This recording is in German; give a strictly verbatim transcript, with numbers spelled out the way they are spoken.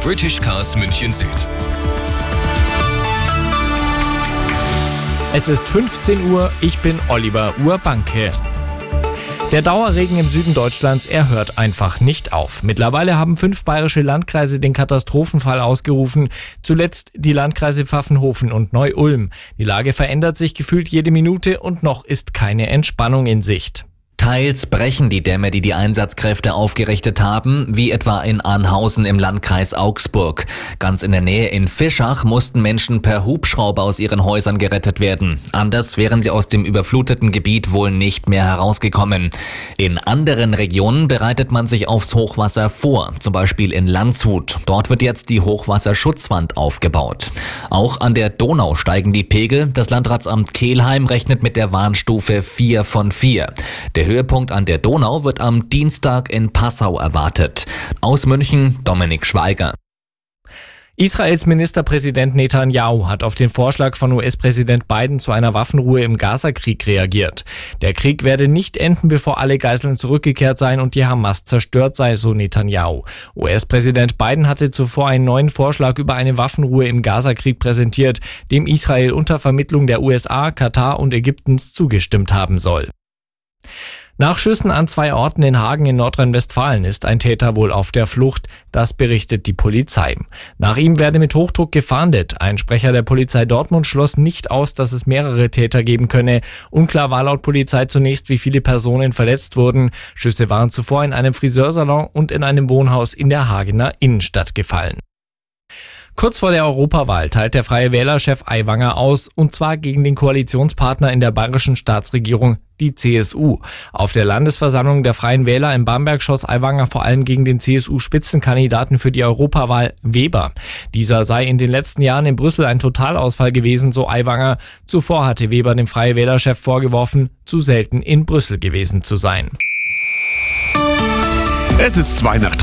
British Cars München Süd. Es ist fünfzehn Uhr, ich bin Oliver Urbanke. Der Dauerregen im Süden Deutschlands, er hört einfach nicht auf. Mittlerweile haben fünf bayerische Landkreise den Katastrophenfall ausgerufen. Zuletzt die Landkreise Pfaffenhofen und Neu-Ulm. Die Lage verändert sich gefühlt jede Minute und noch ist keine Entspannung in Sicht. Teils brechen die Dämme, die die Einsatzkräfte aufgerichtet haben, wie etwa in Arnhausen im Landkreis Augsburg. Ganz in der Nähe in Fischach mussten Menschen per Hubschrauber aus ihren Häusern gerettet werden. Anders wären sie aus dem überfluteten Gebiet wohl nicht mehr herausgekommen. In anderen Regionen bereitet man sich aufs Hochwasser vor, zum Beispiel in Landshut. Dort wird jetzt die Hochwasserschutzwand aufgebaut. Auch an der Donau steigen die Pegel. Das Landratsamt Kelheim rechnet mit der Warnstufe vier von vier. Der Höhepunkt an der Donau wird am Dienstag in Passau erwartet. Aus München Dominik Schweiger. Israels Ministerpräsident Netanyahu hat auf den Vorschlag von U S-Präsident Biden zu einer Waffenruhe im Gazakrieg reagiert. Der Krieg werde nicht enden, bevor alle Geiseln zurückgekehrt seien und die Hamas zerstört sei, so Netanyahu. U S-Präsident Biden hatte zuvor einen neuen Vorschlag über eine Waffenruhe im Gazakrieg präsentiert, dem Israel unter Vermittlung der U S A, Katar und Ägyptens zugestimmt haben soll. Nach Schüssen an zwei Orten in Hagen in Nordrhein-Westfalen ist ein Täter wohl auf der Flucht. Das berichtet die Polizei. Nach ihm werde mit Hochdruck gefahndet. Ein Sprecher der Polizei Dortmund schloss nicht aus, dass es mehrere Täter geben könne. Unklar war laut Polizei zunächst, wie viele Personen verletzt wurden. Schüsse waren zuvor in einem Friseursalon und in einem Wohnhaus in der Hagener Innenstadt gefallen. Kurz vor der Europawahl teilt der Freie Wähler-Chef Aiwanger aus, und zwar gegen den Koalitionspartner in der bayerischen Staatsregierung, die C S U. Auf der Landesversammlung der Freien Wähler in Bamberg schoss Aiwanger vor allem gegen den C S U-Spitzenkandidaten für die Europawahl, Weber. Dieser sei in den letzten Jahren in Brüssel ein Totalausfall gewesen, so Aiwanger. Zuvor hatte Weber dem Freie Wähler-Chef vorgeworfen, zu selten in Brüssel gewesen zu sein. Es ist zwei nach